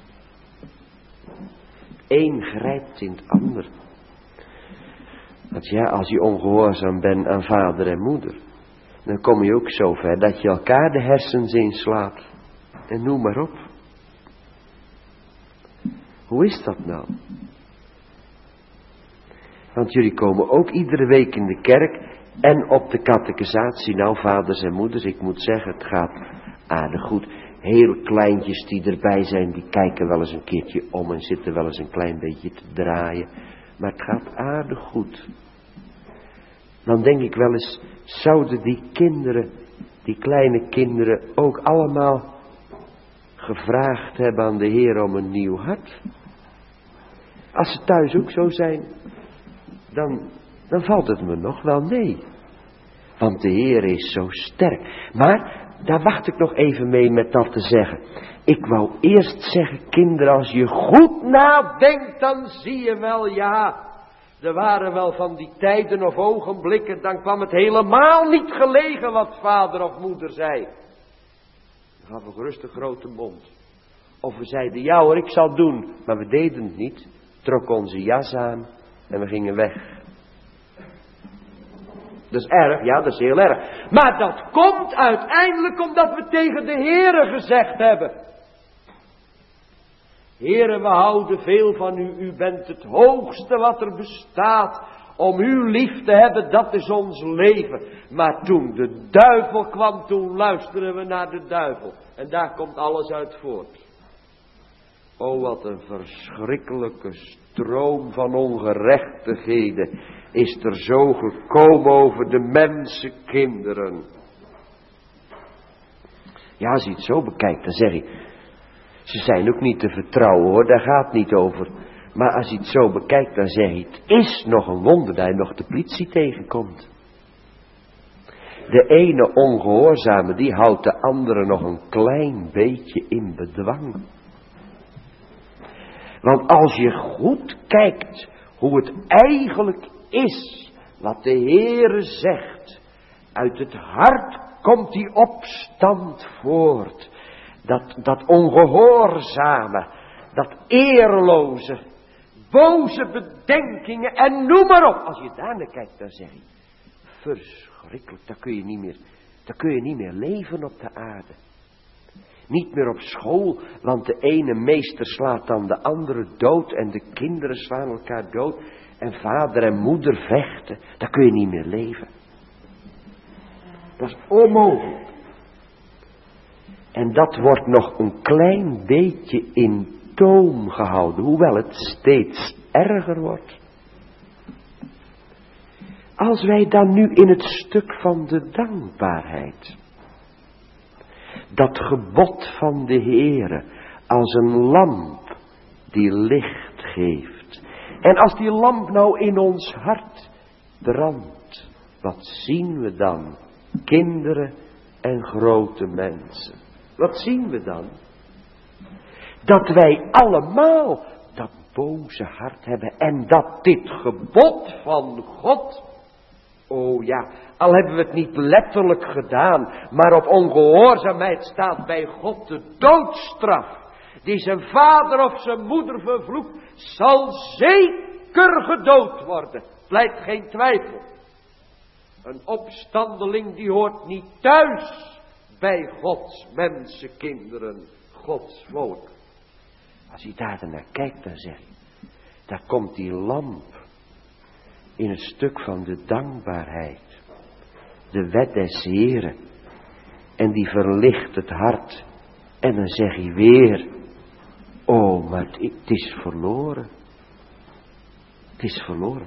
S1: Eén grijpt in het ander. Want ja, als je ongehoorzaam bent aan vader en moeder, dan kom je ook zo ver dat je elkaar de hersens inslaat. En noem maar op. Hoe is dat nou? Want jullie komen ook iedere week in de kerk en op de catechisatie. Nou, vaders en moeders, ik moet zeggen, het gaat aardig goed. Heel kleintjes die erbij zijn, die kijken wel eens een keertje om en zitten wel eens een klein beetje te draaien. Maar het gaat aardig goed. Dan denk ik wel eens, zouden die kinderen, die kleine kinderen, ook allemaal gevraagd hebben aan de Heer om een nieuw hart? Als ze thuis ook zo zijn, dan valt het me nog wel mee. Want de Heer is zo sterk. Maar daar wacht ik nog even mee met dat te zeggen. Ik wou eerst zeggen, kinderen, als je goed nadenkt, dan zie je wel, ja, er waren wel van die tijden of ogenblikken, dan kwam het helemaal niet gelegen wat vader of moeder zei. Dan gaf ik gerust een grote mond. Of we zeiden, ja hoor, ik zal doen, maar we deden het niet. Trokken onze jas aan en we gingen weg. Dat is erg, ja, dat is heel erg. Maar dat komt uiteindelijk omdat we tegen de Heere gezegd hebben. Heere, we houden veel van u. U bent het hoogste wat er bestaat. Om u lief te hebben, dat is ons leven. Maar toen de duivel kwam, toen luisteren we naar de duivel. En daar komt alles uit voort. O, wat een verschrikkelijke stroom van ongerechtigheden is er zo gekomen over de mensenkinderen. Ja, als je het zo bekijkt, dan zeg je, ze zijn ook niet te vertrouwen hoor, daar gaat het niet over. Maar als je het zo bekijkt, dan zeg je, het is nog een wonder dat je nog de politie tegenkomt. De ene ongehoorzame, die houdt de andere nog een klein beetje in bedwang. Want als je goed kijkt hoe het eigenlijk is, wat de Heere zegt, uit het hart komt die opstand voort. Dat ongehoorzame, dat eerloze, boze bedenkingen en noem maar op. Als je daar naar kijkt, dan zeg je, verschrikkelijk, dan kun je niet meer leven op de aarde. Niet meer op school, want de ene meester slaat dan de andere dood en de kinderen slaan elkaar dood en vader en moeder vechten. Dan kun je niet meer leven. Dat is onmogelijk. En dat wordt nog een klein beetje in toom gehouden, hoewel het steeds erger wordt. Als wij dan nu in het stuk van de dankbaarheid, dat gebod van de Heere, als een lamp die licht geeft. En als die lamp nou in ons hart brandt, wat zien we dan? Kinderen en grote mensen. Wat zien we dan? Dat wij allemaal dat boze hart hebben en dat dit gebod van God, oh ja, al hebben we het niet letterlijk gedaan, maar op ongehoorzaamheid staat bij God de doodstraf. Die zijn vader of zijn moeder vervloekt, zal zeker gedood worden. Blijft geen twijfel. Een opstandeling die hoort niet thuis bij Gods mensenkinderen, Gods volk. Als je daar naar kijkt, dan zeg je, daar komt die lamp in het stuk van de dankbaarheid. De wet des Heren. En die verlicht het hart. En dan zeg je weer, oh, maar het is verloren. Het is verloren.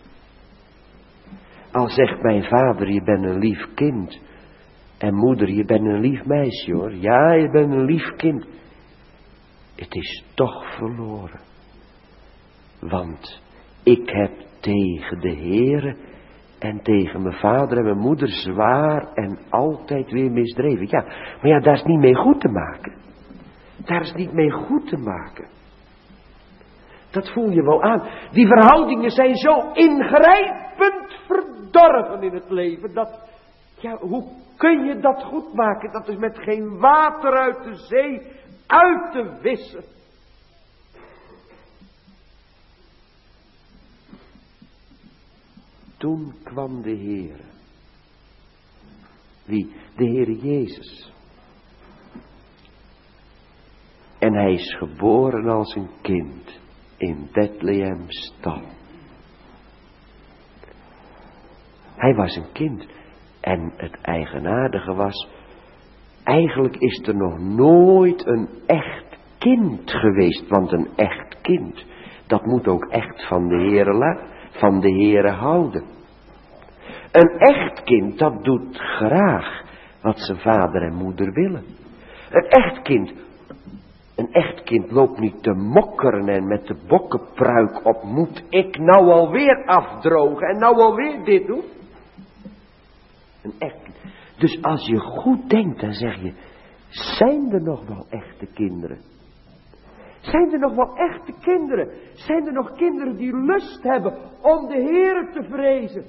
S1: Al zegt mijn vader, je bent een lief kind. En moeder, je bent een lief meisje hoor. Ja, je bent een lief kind. Het is toch verloren. Want ik heb tegen de Heere en tegen mijn vader en mijn moeder zwaar en altijd weer misdreven. Ja, maar ja, daar is niet mee goed te maken. Daar is niet mee goed te maken. Dat voel je wel aan. Die verhoudingen zijn zo ingrijpend verdorven in het leven. Dat, ja, hoe kun je dat goed maken? Dat is met geen water uit de zee uit te wissen. Toen kwam de Heer. Wie? De Heer Jezus. En hij is geboren als een kind in Bethlehem stal. Hij was een kind. En het eigenaardige was, eigenlijk is er nog nooit een echt kind geweest. Want een echt kind, dat moet ook echt van de Heere houden. Een echt kind, dat doet graag wat zijn vader en moeder willen. Een echt kind loopt niet te mokkeren en met de bokkenpruik op. Moet ik nou alweer afdrogen en nou alweer dit doen? Een echt kind. Dus als je goed denkt, dan zeg je, zijn er nog wel echte kinderen? Zijn er nog wel echte kinderen? Zijn er nog kinderen die lust hebben om de Heere te vrezen?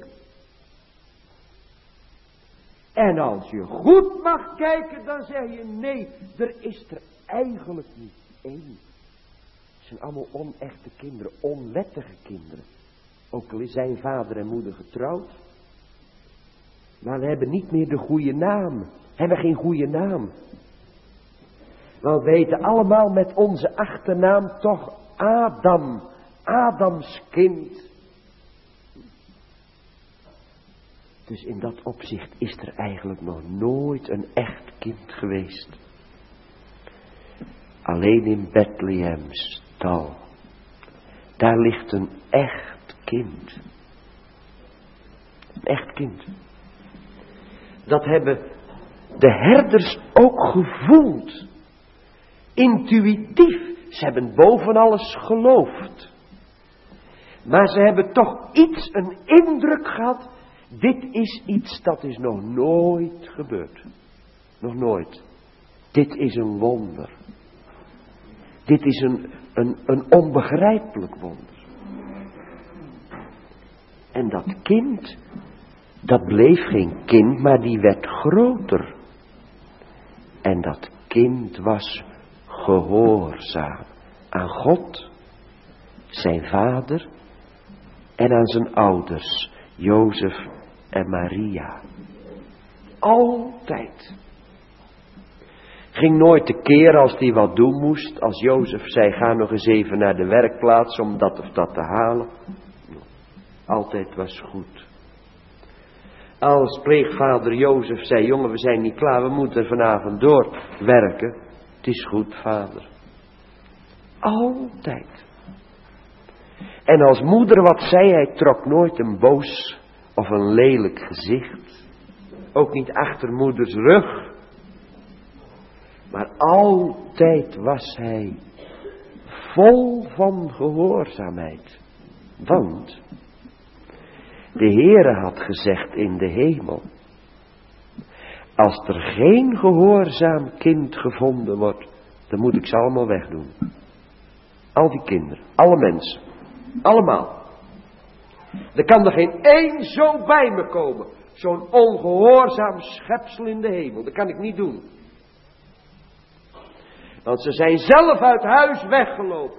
S1: En als je goed mag kijken, dan zeg je, nee, er is er eigenlijk niet één. Het zijn allemaal onechte kinderen, onwettige kinderen. Ook al zijn vader en moeder getrouwd. Maar we hebben niet meer de goede naam. Hebben geen goede naam. Want we heten allemaal met onze achternaam toch Adam. Adams kind. Dus in dat opzicht is er eigenlijk nog nooit een echt kind geweest. Alleen in Bethlehem stal. Daar ligt een echt kind. Een echt kind. Dat hebben de herders ook gevoeld. Intuïtief. Ze hebben boven alles geloofd. Maar ze hebben toch een indruk gehad. Dit is iets dat is nog nooit gebeurd. Nog nooit. Dit is een wonder. Dit is een onbegrijpelijk wonder. En dat kind, dat bleef geen kind, maar die werd groter. En dat kind was gehoorzaam aan God, zijn vader en aan zijn ouders, Jozef en Maria. Altijd. Ging nooit tekeer als hij wat doen moest. Als Jozef zei, ga nog eens even naar de werkplaats om dat of dat te halen. Altijd was goed. Als pleegvader Jozef zei, jongen, we zijn niet klaar, we moeten vanavond doorwerken. Het is goed, vader. Altijd. En als moeder wat zei, hij trok nooit een boos of een lelijk gezicht. Ook niet achter moeders rug. Maar altijd was hij vol van gehoorzaamheid. Want de Heere had gezegd in de hemel, als er geen gehoorzaam kind gevonden wordt, dan moet ik ze allemaal wegdoen. Al die kinderen, alle mensen, allemaal. Er kan er geen één zo bij me komen, zo'n ongehoorzaam schepsel in de hemel. Dat kan ik niet doen. Want ze zijn zelf uit huis weggelopen.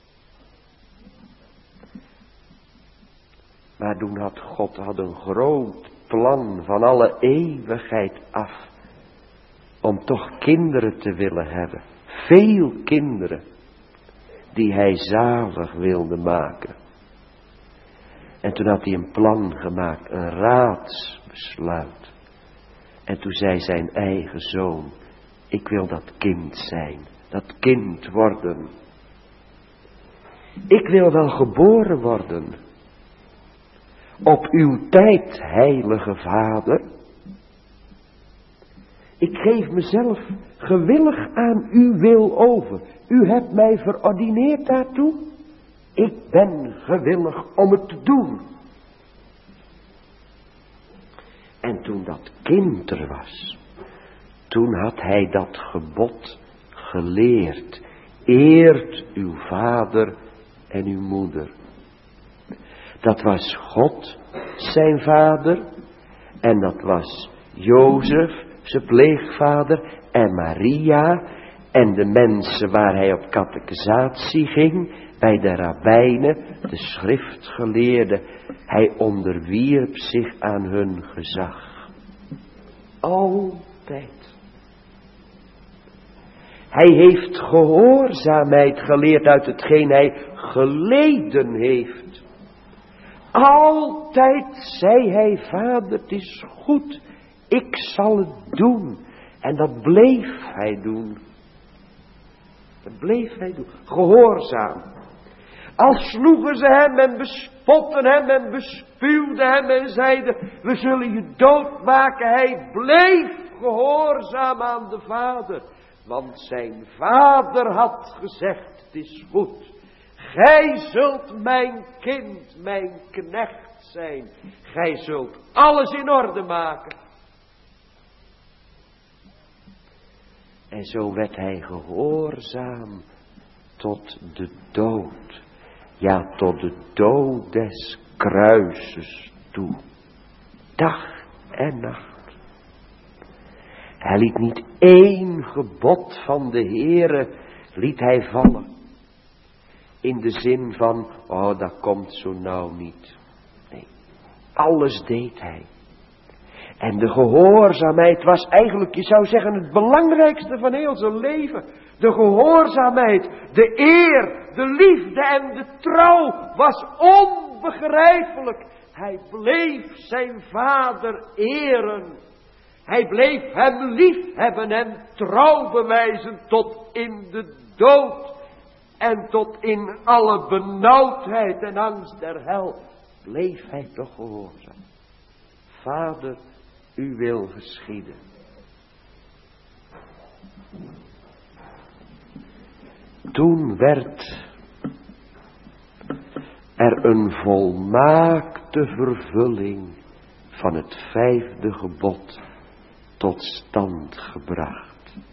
S1: Maar toen had God een groot plan van alle eeuwigheid af. Om toch kinderen te willen hebben. Veel kinderen. Die hij zalig wilde maken. En toen had hij een plan gemaakt. Een raadsbesluit. En toen zei zijn eigen zoon. Ik wil dat kind zijn. Dat kind worden. Ik wil wel geboren worden. Op uw tijd, heilige Vader. Ik geef mezelf gewillig aan uw wil over. U hebt mij verordineerd daartoe. Ik ben gewillig om het te doen. En toen dat kind er was, toen had hij dat gebod geleerd. Eert uw vader en uw moeder. Dat was God, zijn vader. En dat was Jozef, zijn pleegvader. En Maria. En de mensen waar hij op catechisatie ging. Bij de rabbijnen, de schriftgeleerden. Hij onderwierp zich aan hun gezag. Altijd. Hij heeft gehoorzaamheid geleerd uit hetgeen hij geleden heeft. Altijd zei hij, Vader, het is goed, ik zal het doen. En dat bleef hij doen. Dat bleef hij doen. Gehoorzaam. Al sloegen ze hem en bespotten hem en bespuwden hem en zeiden, we zullen je doodmaken. Hij bleef gehoorzaam aan de Vader. Want zijn Vader had gezegd, het is goed. Gij zult mijn kind, mijn knecht zijn. Gij zult alles in orde maken. En zo werd hij gehoorzaam tot de dood. Ja, tot de dood des kruises toe. Dag en nacht. Hij liet niet één gebod van de Heere, liet hij vallen. In de zin van, oh, dat komt zo nauw niet. Nee, alles deed hij. En de gehoorzaamheid was eigenlijk, je zou zeggen, het belangrijkste van heel zijn leven. De gehoorzaamheid, de eer, de liefde en de trouw was onbegrijpelijk. Hij bleef zijn Vader eren. Hij bleef hem lief hebben en trouw bewijzen tot in de dood. En tot in alle benauwdheid en angst der hel bleef hij toch gehoorzaam. Vader, uw wil geschieden. Toen werd er een volmaakte vervulling van het 5e gebod tot stand gebracht.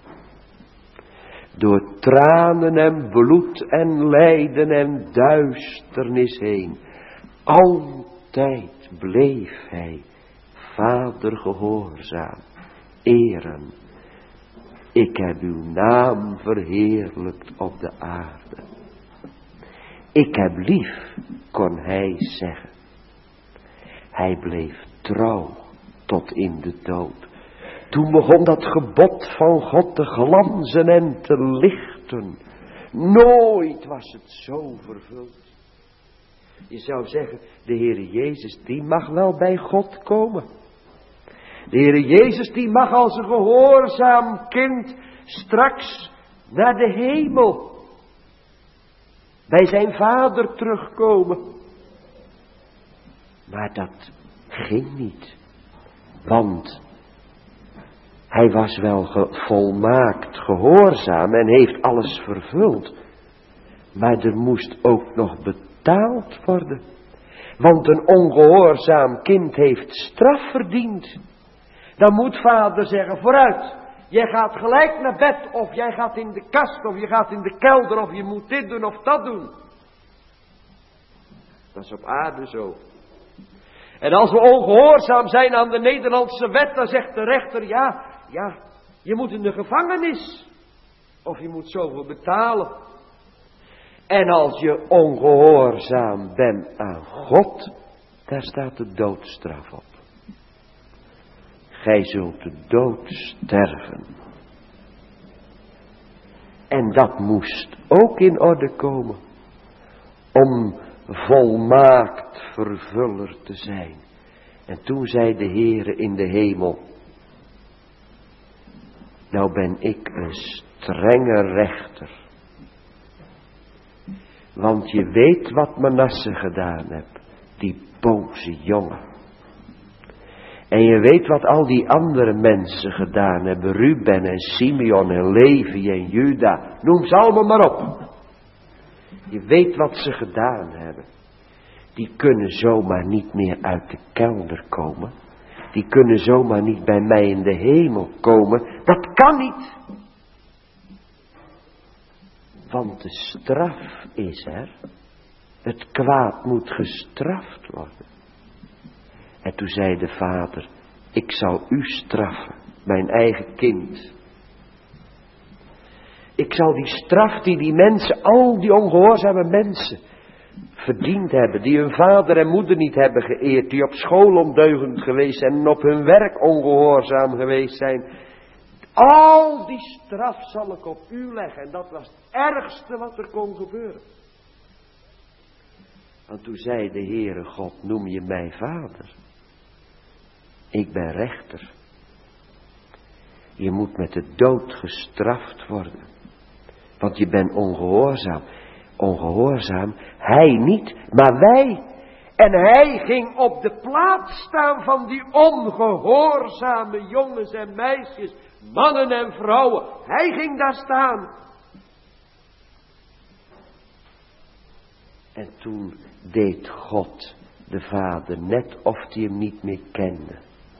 S1: Door tranen en bloed en lijden en duisternis heen. Altijd bleef hij Vader gehoorzaam, eren. Ik heb uw naam verheerlijkt op de aarde. Ik heb lief, kon hij zeggen. Hij bleef trouw tot in de dood. Toen begon dat gebod van God te glanzen en te lichten. Nooit was het zo vervuld. Je zou zeggen, de Heere Jezus, die mag wel bij God komen. De Heere Jezus, die mag als een gehoorzaam kind straks naar de hemel. Bij zijn Vader terugkomen. Maar dat ging niet. Want hij was wel volmaakt gehoorzaam en heeft alles vervuld. Maar er moest ook nog betaald worden. Want een ongehoorzaam kind heeft straf verdiend. Dan moet vader zeggen, vooruit. Jij gaat gelijk naar bed, of jij gaat in de kast, of je gaat in de kelder, of je moet dit doen of dat doen. Dat is op aarde zo. En als we ongehoorzaam zijn aan de Nederlandse wet, dan zegt de rechter, ja, je moet in de gevangenis. Of je moet zoveel betalen. En als je ongehoorzaam bent aan God, daar staat de doodstraf op. Gij zult de dood sterven. En dat moest ook in orde komen. Om volmaakt vervuller te zijn. En toen zei de Heere in de hemel. Nou ben ik een strenge rechter. Want je weet wat Manasse gedaan heeft. Die boze jongen. En je weet wat al die andere mensen gedaan hebben. Ruben en Simeon en Levi en Juda. Noem ze allemaal maar op. Je weet wat ze gedaan hebben. Die kunnen zomaar niet meer uit de kelder komen. Die kunnen zomaar niet bij mij in de hemel komen. Dat kan niet. Want de straf is er. Het kwaad moet gestraft worden. En toen zei de vader, ik zal u straffen, mijn eigen kind. Ik zal die straf die mensen, al die ongehoorzame mensen verdiend hebben, die hun vader en moeder niet hebben geëerd, die op school ondeugend geweest zijn en op hun werk ongehoorzaam geweest zijn. Al die straf zal ik op u leggen. En dat was het ergste wat er kon gebeuren. Want toen zei de Heere God, noem je mij vader? Ik ben rechter. Je moet met de dood gestraft worden. Want je bent ongehoorzaam. Ongehoorzaam, hij niet, maar wij. En hij ging op de plaats staan van die ongehoorzame jongens en meisjes, mannen en vrouwen. Hij ging daar staan. En toen deed God, de Vader, net of hij hem niet meer kende.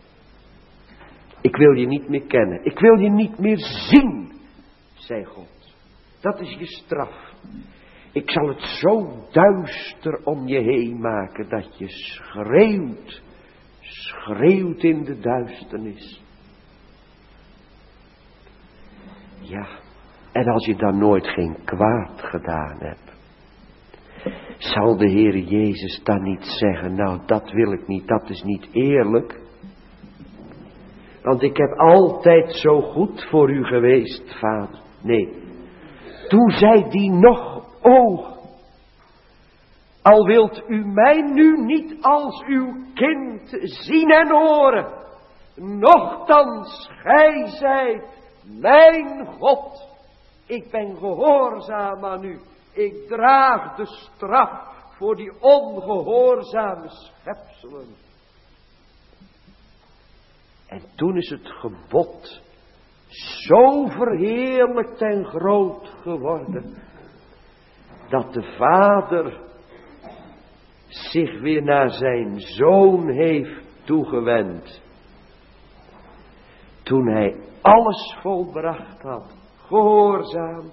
S1: Ik wil je niet meer kennen. Ik wil je niet meer zien, zei God. Dat is je straf. Ik zal het zo duister om je heen maken dat je schreeuwt in de duisternis. Ja, en als je dan nooit geen kwaad gedaan hebt, zal de Heere Jezus dan niet zeggen, nou dat wil ik niet, dat is niet eerlijk. Want ik heb altijd zo goed voor u geweest, Vader. Nee, toen zei die nog, al wilt u mij nu niet als uw kind zien en horen, nochtans gij zijt mijn God. Ik ben gehoorzaam aan u. Ik draag de straf voor die ongehoorzame schepselen. En toen is het gebod zo verheerlijkt en groot geworden, dat de Vader zich weer naar zijn Zoon heeft toegewend. Toen hij alles volbracht had, gehoorzaam.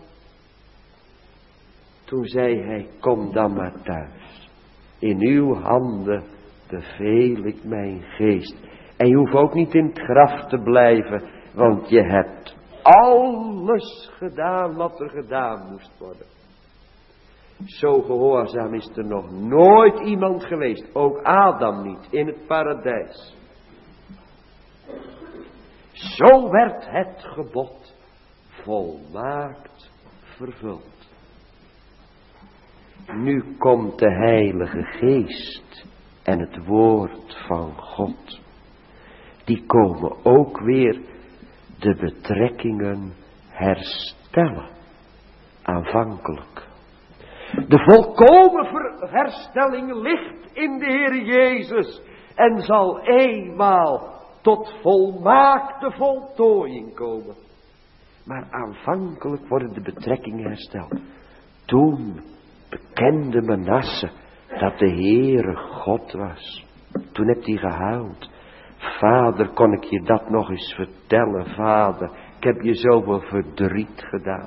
S1: Toen zei hij, kom dan maar thuis. In uw handen beveel ik mijn geest. En je hoeft ook niet in het graf te blijven, want je hebt alles gedaan wat er gedaan moest worden. Zo gehoorzaam is er nog nooit iemand geweest, ook Adam niet, in het paradijs. Zo werd het gebod volmaakt vervuld. Nu komt de Heilige Geest en het woord van God. Die komen ook weer de betrekkingen herstellen. Aanvankelijk. De volkomen herstelling ligt in de Heer Jezus. En zal eenmaal tot volmaakte voltooiing komen. Maar aanvankelijk worden de betrekkingen hersteld. Toen bekende Manasse dat de Heere God was. Toen heeft hij gehuild. Vader, kon ik je dat nog eens vertellen, Vader? Ik heb je zoveel verdriet gedaan.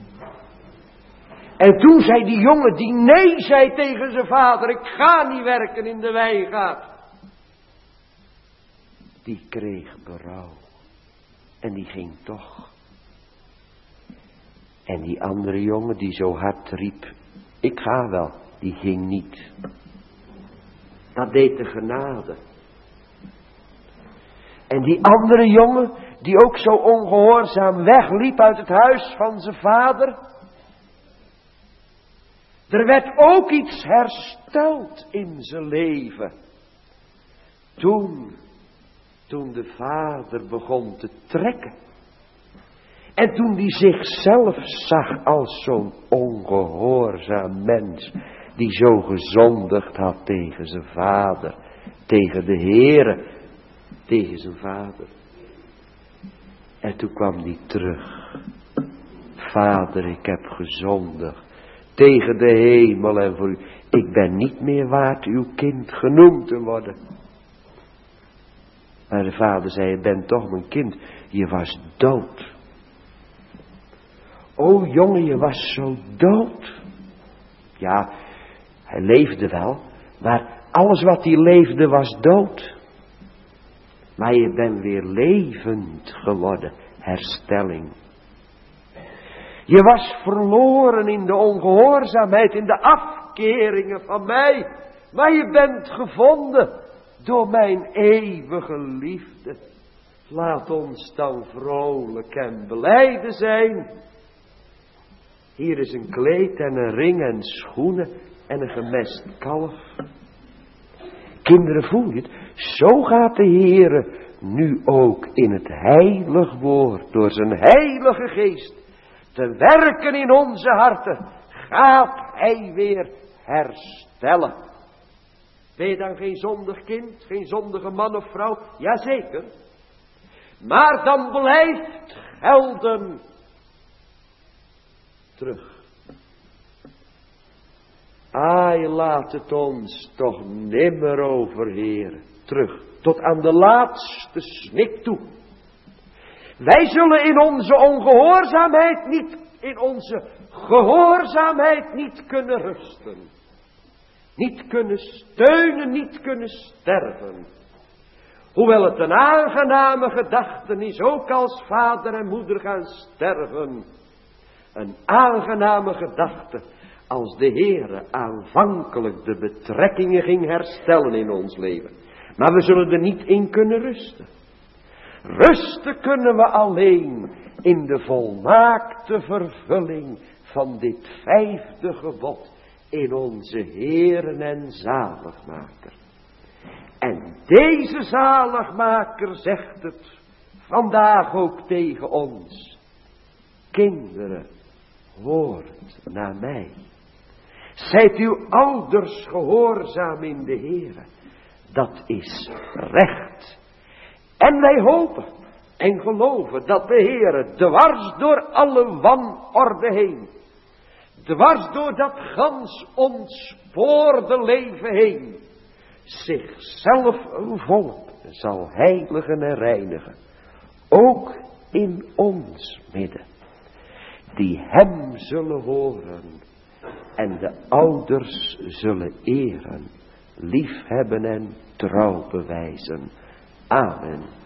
S1: En toen zei die jongen die nee zei tegen zijn vader, ik ga niet werken in de wijngaard. Die kreeg berouw. En die ging toch. En die andere jongen die zo hard riep, ik ga wel, die ging niet. Dat deed de genade. En die andere jongen, die ook zo ongehoorzaam wegliep uit het huis van zijn vader. Er werd ook iets hersteld in zijn leven. Toen de vader begon te trekken. En toen hij zichzelf zag als zo'n ongehoorzaam mens. Die zo gezondigd had tegen zijn vader. Tegen de Heere. Tegen zijn vader. En toen kwam hij terug. Vader, ik heb gezondigd. Tegen de hemel en voor u. Ik ben niet meer waard uw kind genoemd te worden. Maar de vader zei, je bent toch mijn kind. Je was dood. O jongen, je was zo dood. Ja, hij leefde wel. Maar alles wat hij leefde was dood. Maar je bent weer levend geworden. Herstelling. Je was verloren in de ongehoorzaamheid, in de afkeringen van mij. Maar je bent gevonden door mijn eeuwige liefde. Laat ons dan vrolijk en blijde zijn. Hier is een kleed en een ring en schoenen en een gemest kalf. Kinderen, voel je het? Zo gaat de Heere nu ook in het heilig woord, door zijn heilige geest, te werken in onze harten, gaat hij weer herstellen. Ben je dan geen zondig kind, geen zondige man of vrouw? Jazeker. Maar dan blijft gelden terug. Ai, laat het ons toch nimmer overheren. Terug, tot aan de laatste snik toe. Wij zullen in onze gehoorzaamheid niet kunnen rusten. Niet kunnen steunen, niet kunnen sterven. Hoewel het een aangename gedachte is, ook als vader en moeder gaan sterven. Een aangename gedachte, als de Heere aanvankelijk de betrekkingen ging herstellen in ons leven. Maar we zullen er niet in kunnen rusten. Rusten kunnen we alleen in de volmaakte vervulling van dit 5e gebod in onze Heeren en Zaligmaker. En deze Zaligmaker zegt het vandaag ook tegen ons. Kinderen, hoort naar mij. Zijt uw ouders gehoorzaam in de Heere. Dat is recht. En wij hopen en geloven dat de Heere dwars door alle wanorde heen, dwars door dat gans ontspoorde leven heen, zichzelf een volk zal heiligen en reinigen. Ook in ons midden. Die hem zullen horen en de ouders zullen eren, liefhebben en trouw bewijzen. Amen.